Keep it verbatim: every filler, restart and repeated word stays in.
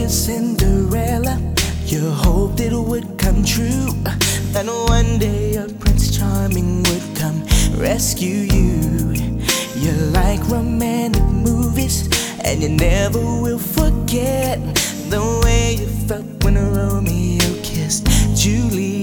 as Cinderella, you hoped it would come true, that one day a Prince Charming would come rescue you. You like romantic movies, and you never will forget the way you felt when Romeo kissed Juliet.